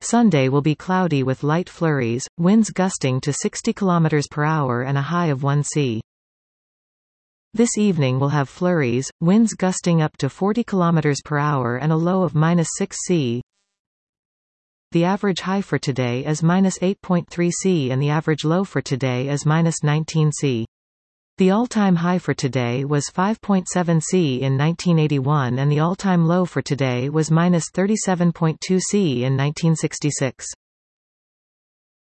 Sunday will be cloudy with light flurries, winds gusting to 60 km per hour and a high of 1 C. This evening will have flurries, winds gusting up to 40 km per hour and a low of -6 C. The average high for today is -8.3 C and the average low for today is -19 C. The all-time high for today was 5.7 C in 1981 and the all-time low for today was -37.2 C in 1966.